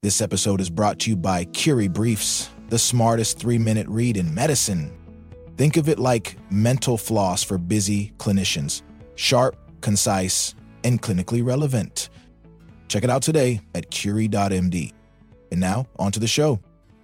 This episode is brought to you by Curie Briefs, the smartest 3-minute read in medicine. Think of it like mental floss for busy clinicians. Sharp, concise, and clinically relevant. Check it out today at curie.md. And now, on to the show.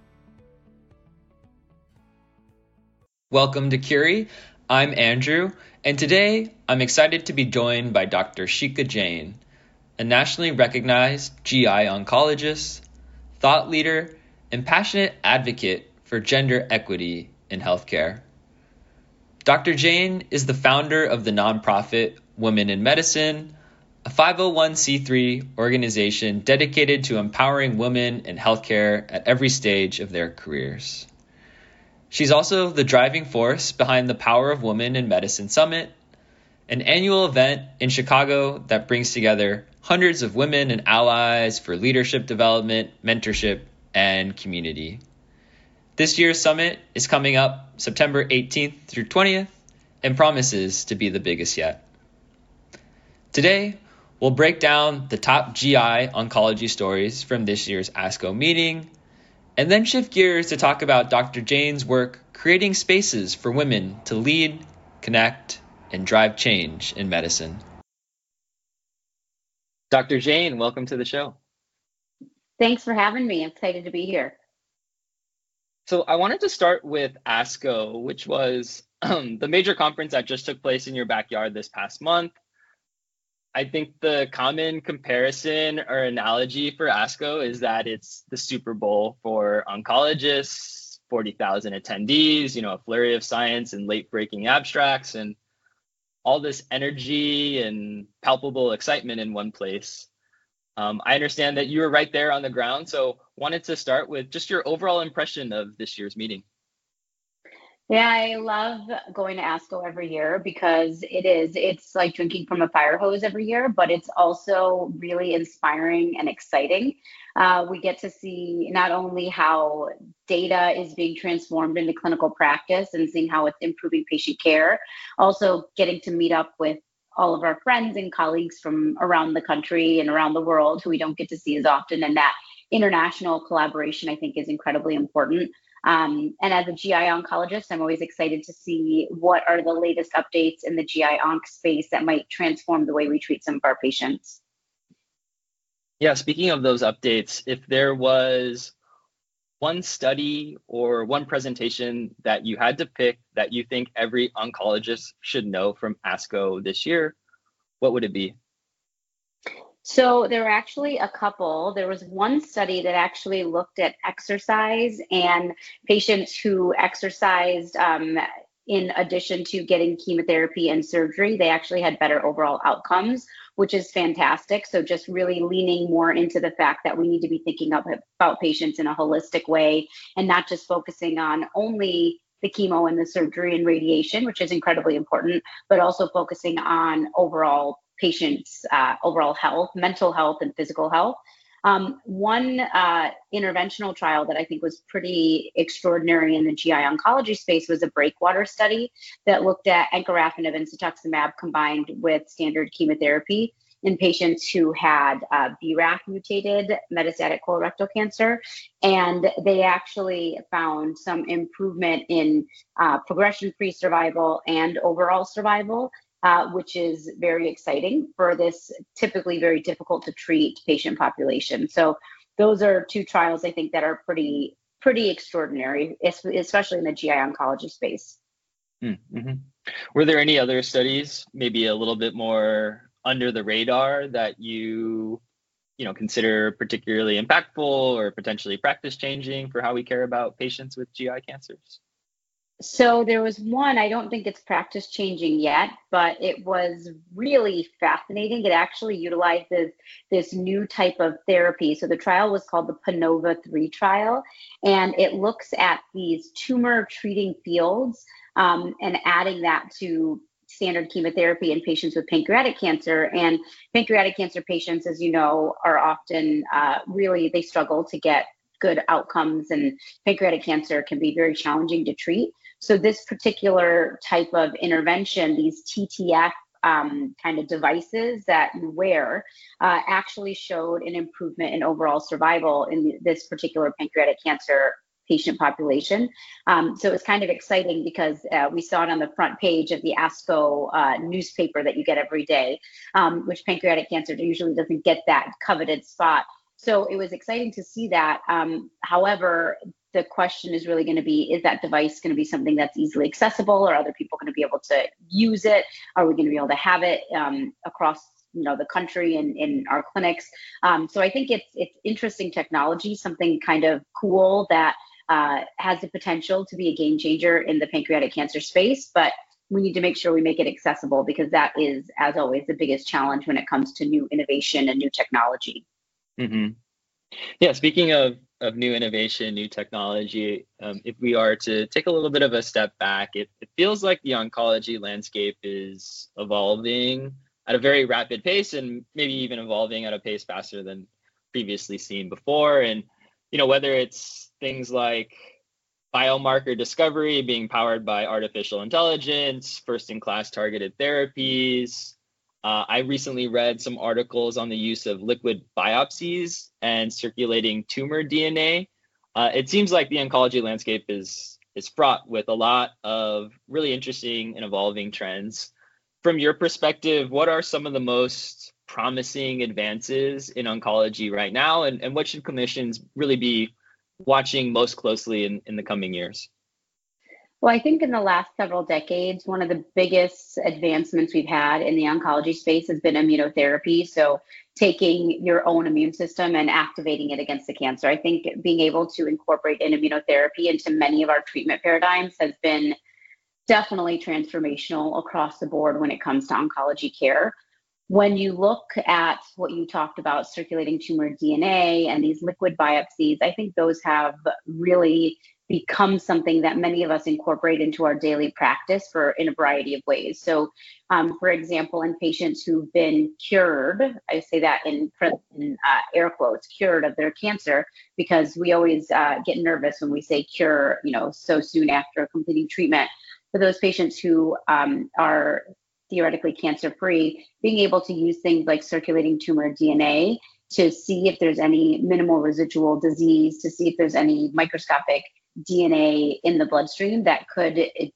Welcome to Curie. I'm Andrew, and today I'm excited to be joined by Dr. Shikha Jain, a nationally recognized GI oncologist, thought leader, and passionate advocate for gender equity in healthcare. Dr. Jain is the founder of the nonprofit Women in Medicine, a 501c3 organization dedicated to empowering women in healthcare at every stage of their careers. She's also the driving force behind the Power of Women in Medicine Summit, an annual event in Chicago that brings together hundreds of women and allies for leadership development, mentorship, and community. This year's summit is coming up September 18th through 20th and promises to be the biggest yet. Today, we'll break down the top GI oncology stories from this year's ASCO meeting, and then shift gears to talk about Dr. Jain's work creating spaces for women to lead, connect, and drive change in medicine. Dr. Jain, welcome to the show. Thanks for having me. I'm excited to be here. So I wanted to start with ASCO, which was the major conference that just took place in your backyard this past month. I think the common comparison or analogy for ASCO is that it's the Super Bowl for oncologists, 40,000 attendees, a flurry of science and late-breaking abstracts, and all this energy and palpable excitement in one place. I understand that you were right there on the ground, so wanted to start with just your overall impression of this year's meeting. Yeah, I love going to ASCO every year because it's like drinking from a fire hose every year, but it's also really inspiring and exciting. We get to see not only how data is being transformed into clinical practice and seeing how it's improving patient care, also getting to meet up with all of our friends and colleagues from around the country and around the world who we don't get to see as often. And that international collaboration, I think, is incredibly important. And as a GI oncologist, I'm always excited to see what are the latest updates in the GI onc space that might transform the way we treat some of our patients. Yeah, speaking of those updates, if there was one study or one presentation that you had to pick that you think every oncologist should know from ASCO this year, what would it be? So there were actually a couple. There was one study that actually looked at exercise and patients who exercised in addition to getting chemotherapy and surgery. They actually had better overall outcomes, which is fantastic. So just really leaning more into the fact that we need to be thinking about patients in a holistic way and not just focusing on only the chemo and the surgery and radiation, which is incredibly important, but also focusing on overall patients' overall health, mental health, and physical health. One interventional trial that I think was pretty extraordinary in the GI oncology space was a breakwater study that looked at encorafenib and cetuximab combined with standard chemotherapy in patients who had BRAF mutated metastatic colorectal cancer. And they actually found some improvement in progression-free survival and overall survival, which is very exciting for this typically very difficult to treat patient population. So those are two trials I think that are pretty extraordinary, especially in the GI oncology space. Mm-hmm. Were there any other studies, maybe a little bit more under the radar, that you consider particularly impactful or potentially practice changing for how we care about patients with GI cancers? So there was one, I don't think it's practice changing yet, but it was really fascinating. It actually utilizes this new type of therapy. So the trial was called the PANOVA-3 trial, and it looks at these tumor treating fields and adding that to standard chemotherapy in patients with pancreatic cancer. And pancreatic cancer patients, as you know, are often they struggle to get good outcomes, and pancreatic cancer can be very challenging to treat. So this particular type of intervention, these TTF kind of devices that you wear actually showed an improvement in overall survival in this particular pancreatic cancer patient population. So it was kind of exciting because we saw it on the front page of the ASCO newspaper that you get every day, which pancreatic cancer usually doesn't get that coveted spot. So it was exciting to see that. However, the question is really going to be, is that device going to be something that's easily accessible? Are other people going to be able to use it? Are we going to be able to have it across the country and in our clinics? So I think it's interesting technology, something kind of cool that has the potential to be a game changer in the pancreatic cancer space, but we need to make sure we make it accessible, because that is, as always, the biggest challenge when it comes to new innovation and new technology. Mm-hmm. Yeah, speaking of new innovation, new technology, if we are to take a little bit of a step back, it feels like the oncology landscape is evolving at a very rapid pace, and maybe even evolving at a pace faster than previously seen before. And whether it's things like biomarker discovery being powered by artificial intelligence, first-in-class targeted therapies. I recently read some articles on the use of liquid biopsies and circulating tumor DNA. It seems like the oncology landscape is fraught with a lot of really interesting and evolving trends. From your perspective, what are some of the most promising advances in oncology right now, and what should clinicians really be watching most closely in the coming years? Well, I think in the last several decades, one of the biggest advancements we've had in the oncology space has been immunotherapy. So taking your own immune system and activating it against the cancer. I think being able to incorporate an immunotherapy into many of our treatment paradigms has been definitely transformational across the board when it comes to oncology care. When you look at what you talked about, circulating tumor DNA and these liquid biopsies, I think those have really become something that many of us incorporate into our daily practice in a variety of ways. So, for example, in patients who've been cured, I say that in air quotes, cured of their cancer, because we always get nervous when we say cure, so soon after completing treatment. For those patients who are theoretically cancer-free, being able to use things like circulating tumor DNA to see if there's any minimal residual disease, to see if there's any microscopic DNA in the bloodstream that could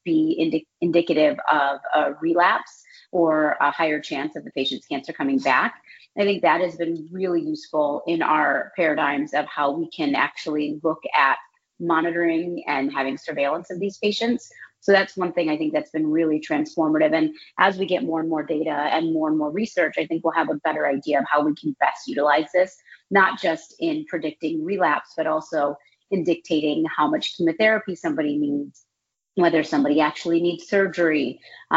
be indicative of a relapse or a higher chance of the patient's cancer coming back. I think that has been really useful in our paradigms of how we can actually look at monitoring and having surveillance of these patients. So that's one thing I think that's been really transformative. And as we get more and more data and more research, I think we'll have a better idea of how we can best utilize this, not just in predicting relapse, but also in dictating how much chemotherapy somebody needs, whether somebody actually needs surgery,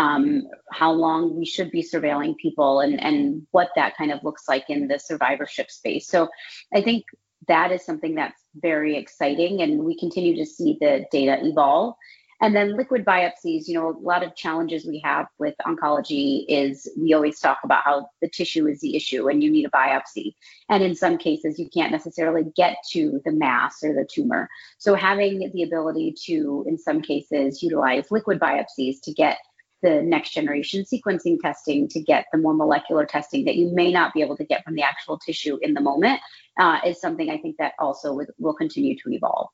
how long we should be surveilling people, and what that kind of looks like in the survivorship space. So I think that is something that's very exciting, and we continue to see the data evolve. And then liquid biopsies, a lot of challenges we have with oncology is we always talk about how the tissue is the issue and you need a biopsy. And in some cases, you can't necessarily get to the mass or the tumor. So having the ability to, in some cases, utilize liquid biopsies to get the next generation sequencing testing, to get the more molecular testing that you may not be able to get from the actual tissue in the moment, is something I think that also will continue to evolve.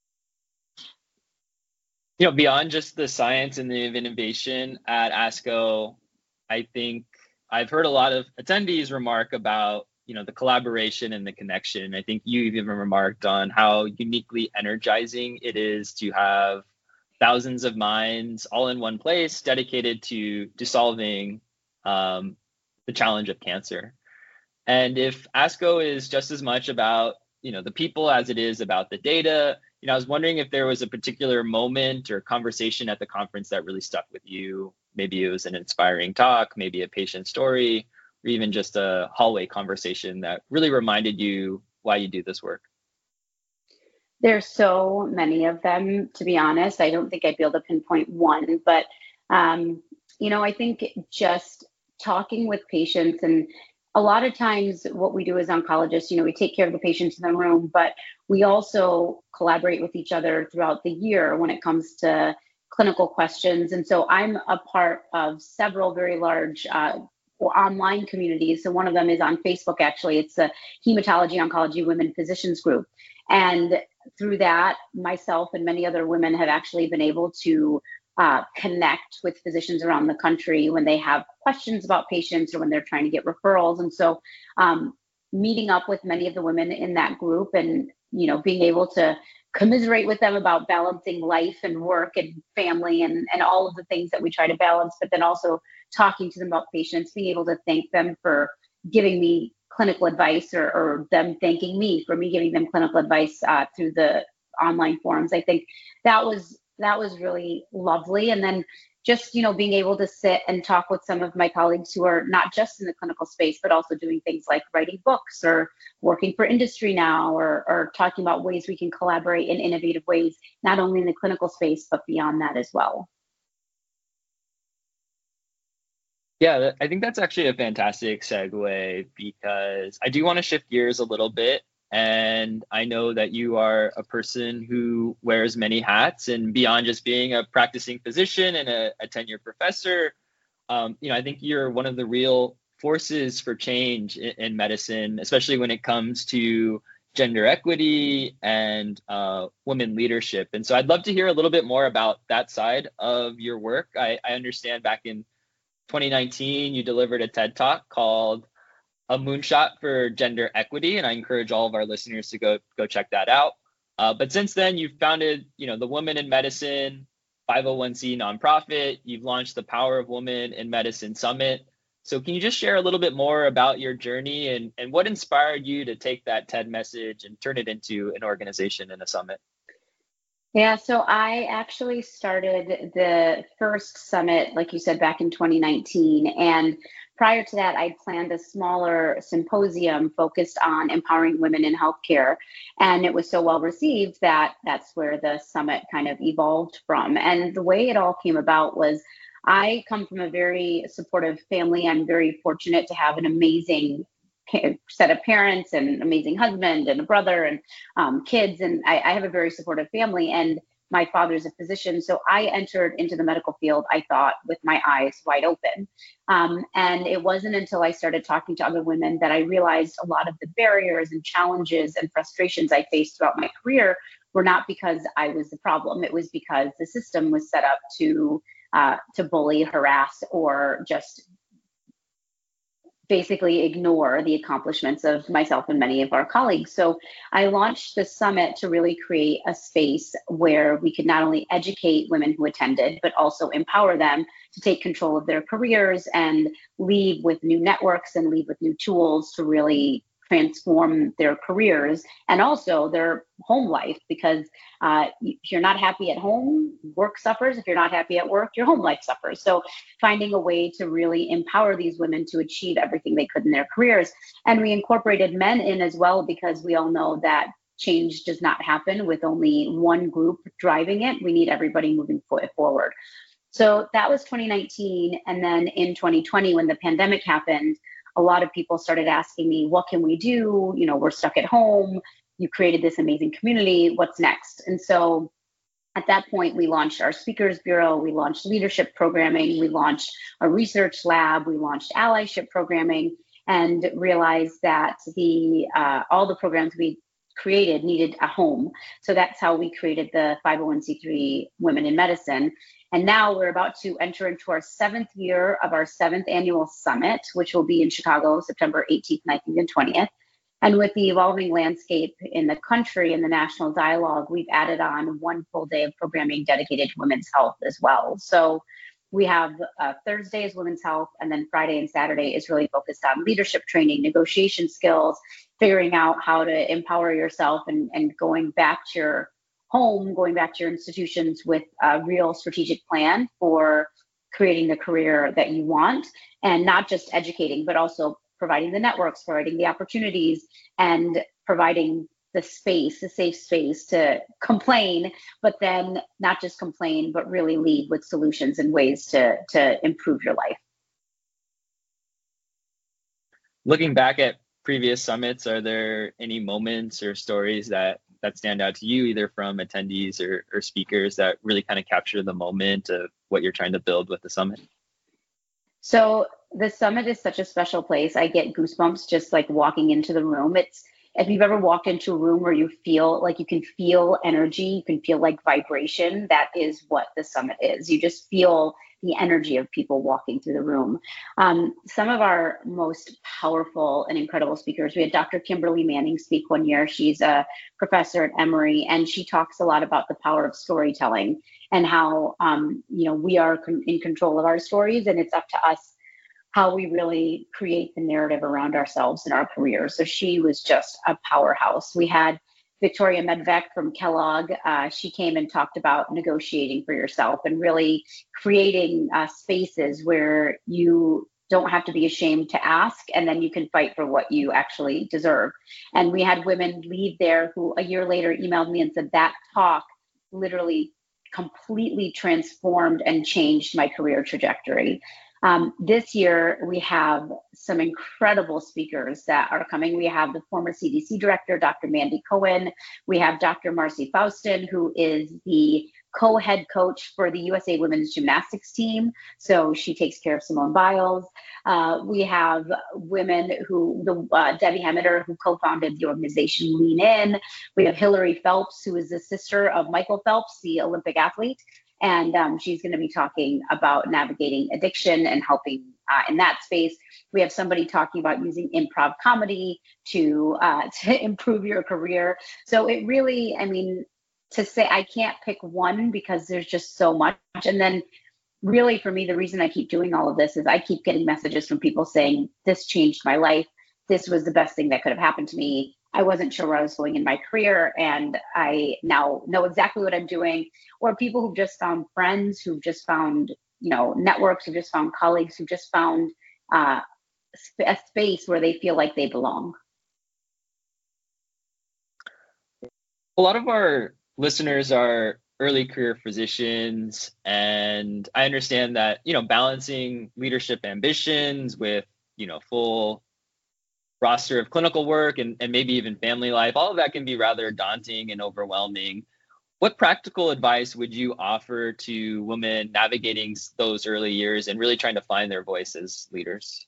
Beyond just the science and the innovation at ASCO, I think I've heard a lot of attendees remark about, the collaboration and the connection. I think you even remarked on how uniquely energizing it is to have thousands of minds all in one place dedicated to solving the challenge of cancer. And if ASCO is just as much about, the people as it is about the data, I was wondering if there was a particular moment or conversation at the conference that really stuck with you. Maybe it was an inspiring talk, maybe a patient story, or even just a hallway conversation that really reminded you why you do this work. There's so many of them, to be honest. I don't think I'd be able to pinpoint one, but, I think just talking with patients, and a lot of times what we do as oncologists, we take care of the patients in the room, but we also collaborate with each other throughout the year when it comes to clinical questions. And so I'm a part of several very large online communities. So one of them is on Facebook, actually. It's the Hematology Oncology Women Physicians Group. And through that, myself and many other women have actually been able to connect with physicians around the country when they have questions about patients or when they're trying to get referrals. And so meeting up with many of the women in that group and, being able to commiserate with them about balancing life and work and family and all of the things that we try to balance, but then also talking to them about patients, being able to thank them for giving me clinical advice or them thanking me for me giving them clinical advice through the online forums. I think that was really lovely. And then just, being able to sit and talk with some of my colleagues who are not just in the clinical space, but also doing things like writing books or working for industry now, or talking about ways we can collaborate in innovative ways, not only in the clinical space, but beyond that as well. Yeah, I think that's actually a fantastic segue, because I do want to shift gears a little bit. And I know that you are a person who wears many hats, and beyond just being a practicing physician and a tenured professor, I think you're one of the real forces for change in medicine, especially when it comes to gender equity and women leadership. And so I'd love to hear a little bit more about that side of your work. I understand back in 2019, you delivered a TED Talk called A Moonshot for Gender Equity, and I encourage all of our listeners to go check that out. But since then, you've founded, the Women in Medicine 501c nonprofit. You've launched the Power of Women in Medicine Summit. So can you just share a little bit more about your journey and what inspired you to take that TED message and turn it into an organization and a summit? Yeah, so I actually started the first summit, like you said, back in 2019. And prior to that, I'd planned a smaller symposium focused on empowering women in healthcare. And it was so well received that that's where the summit kind of evolved from. And the way it all came about was I come from a very supportive family. I'm very fortunate to have an amazing set of parents and an amazing husband and a brother and kids. And I have a very supportive family, and my father's a physician. So I entered into the medical field, I thought, with my eyes wide open. And it wasn't until I started talking to other women that I realized a lot of the barriers and challenges and frustrations I faced throughout my career were not because I was the problem. It was because the system was set up to bully, harass, or just basically ignore the accomplishments of myself and many of our colleagues. So I launched the summit to really create a space where we could not only educate women who attended, but also empower them to take control of their careers and lead with new networks and lead with new tools to really transform their careers and also their home life, because if you're not happy at home, work suffers. If you're not happy at work, your home life suffers. So finding a way to really empower these women to achieve everything they could in their careers. And we incorporated men in as well, because we all know that change does not happen with only one group driving it. We need everybody moving forward. So that was 2019. And then in 2020, when the pandemic happened, a lot of people started asking me, what can we do? We're stuck at home. You created this amazing community. What's next? And so at that point, we launched our speakers bureau. We launched leadership programming. We launched a research lab. We launched allyship programming, and realized that all the programs we created needed a home. So that's how we created the 501c3 Women in Medicine. And now we're about to enter into our 7th year of our 7th annual summit, which will be in Chicago, September 18th, 19th, and 20th. And with the evolving landscape in the country and the national dialogue, we've added on one full day of programming dedicated to women's health as well. So we have Thursday is women's health, and then Friday and Saturday is really focused on leadership training, negotiation skills, figuring out how to empower yourself and going back to your home, going back to your institutions with a real strategic plan for creating the career that you want, and not just educating, but also providing the networks, providing the opportunities, and providing the safe space to complain, but then not just complain, but really lead with solutions and ways to improve your life. Looking back at previous summits, are there any moments or stories that that stand out to you, either from attendees or speakers, that really kind of capture the moment of what you're trying to build with the summit? So the summit is such a special place. I get goosebumps just like walking into the room. It's, if you've ever walked into a room where you feel like you can feel energy, you can feel like vibration, that is what the summit is. You just feel the energy of people walking through the room. Some of our most powerful and incredible speakers, we had Dr. Kimberly Manning speak one year. She's a professor at Emory, and she talks a lot about the power of storytelling and how we are in control of our stories, and it's up to us how we really create the narrative around ourselves and our careers. So she was just a powerhouse. We had Victoria Medvec from Kellogg. She came and talked about negotiating for yourself and really creating spaces where you don't have to be ashamed to ask, and then you can fight for what you actually deserve. And we had women leave there who a year later emailed me and said that talk literally completely transformed and changed my career trajectory. This year, we have some incredible speakers that are coming. We have the former CDC director, Dr. Mandy Cohen. We have Dr. Marcy Faustin, who is the co-head coach for the USA Women's Gymnastics team. So she takes care of Simone Biles. We have women who, Debbie Hemmeter, who co-founded the organization Lean In. We have Hillary Phelps, who is the sister of Michael Phelps, the Olympic athlete. And she's going to be talking about navigating addiction and helping in that space. We have somebody talking about using improv comedy to improve your career. So it really, I mean, to say I can't pick one because there's just so much. And then really for me, the reason I keep doing all of this is I keep getting messages from people saying, this changed my life. This was the best thing that could have happened to me. I wasn't sure where I was going in my career, and I now know exactly what I'm doing. Or people who've just found friends, who've just found, networks, who've just found colleagues, who've just found a space where they feel like they belong. A lot of our listeners are early career physicians, and I understand that, balancing leadership ambitions with, full roster of clinical work and maybe even family life, all of that can be rather daunting and overwhelming. What practical advice would you offer to women navigating those early years and really trying to find their voice as leaders?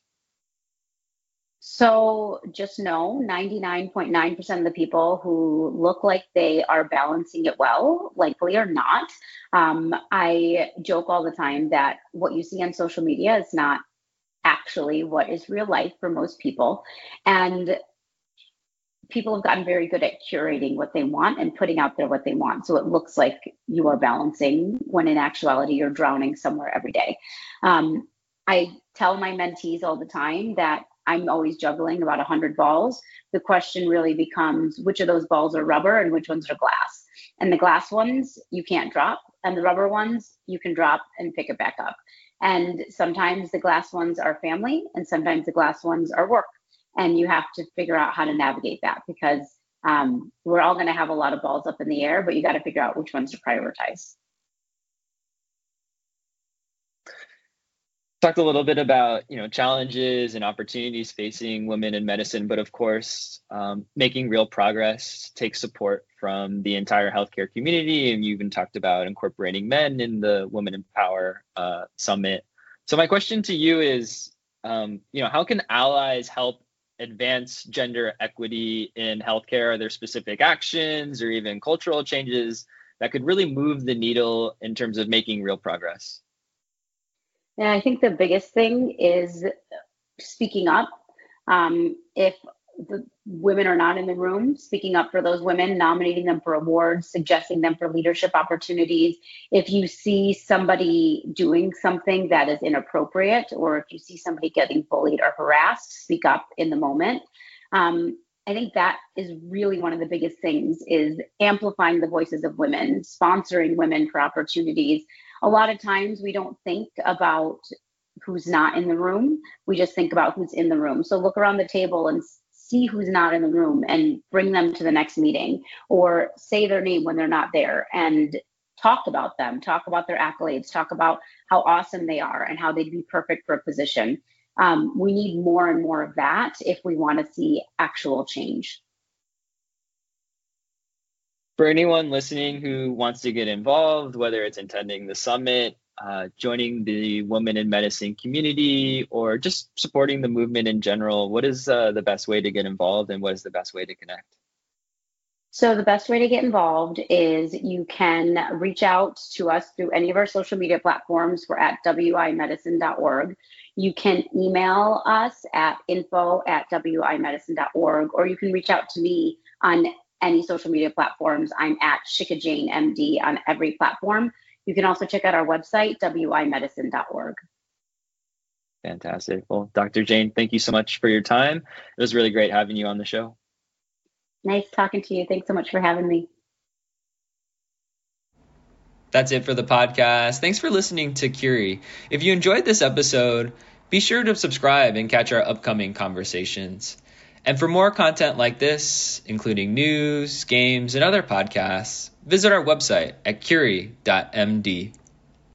So just know 99.9% of the people who look like they are balancing it well, likely are not. I joke all the time that what you see on social media is not actually what is real life for most people. And people have gotten very good at curating what they want and putting out there what they want. So it looks like you are balancing when in actuality you're drowning somewhere every day. I tell my mentees all the time that I'm always juggling about 100 balls. The question really becomes which of those balls are rubber and which ones are glass. And the glass ones you can't drop, and the rubber ones you can drop and pick it back up. And sometimes the glass ones are family, and sometimes the glass ones are work. And you have to figure out how to navigate that, because we're all going to have a lot of balls up in the air, but you got to figure out which ones to prioritize. Talked a little bit about challenges and opportunities facing women in medicine, but of course making real progress takes support from the entire healthcare community, and you even talked about incorporating men in the Women in Power Summit. So my question to you is, how can allies help advance gender equity in healthcare? Are there specific actions or even cultural changes that could really move the needle in terms of making real progress? And I think the biggest thing is speaking up. If the women are not in the room, speaking up for those women, nominating them for awards, suggesting them for leadership opportunities. If you see somebody doing something that is inappropriate, or if you see somebody getting bullied or harassed, speak up in the moment. I think that is really one of the biggest things, is amplifying the voices of women, sponsoring women for opportunities. A lot of times we don't think about who's not in the room. We just think about who's in the room. So look around the table and see who's not in the room and bring them to the next meeting, or say their name when they're not there and talk about them, talk about their accolades, talk about how awesome they are and how they'd be perfect for a position. We need more and more of that if we want to see actual change. For anyone listening who wants to get involved, whether it's attending the summit, joining the Women in Medicine community, or just supporting the movement in general, what is the best way to get involved and what is the best way to connect? So the best way to get involved is you can reach out to us through any of our social media platforms. We're at wimedicine.org. You can email us at info@wimedicine.org, or you can reach out to me on any social media platforms. I'm at Shika Jane MD on every platform. You can also check out our website, wimedicine.org. Fantastic. Well, Dr. Jane, thank you so much for your time. It was really great having you on the show. Nice talking to you. Thanks so much for having me. That's it for the podcast. Thanks for listening to Curie. If you enjoyed this episode, be sure to subscribe and catch our upcoming conversations. And for more content like this, including news, games, and other podcasts, visit our website at curie.md.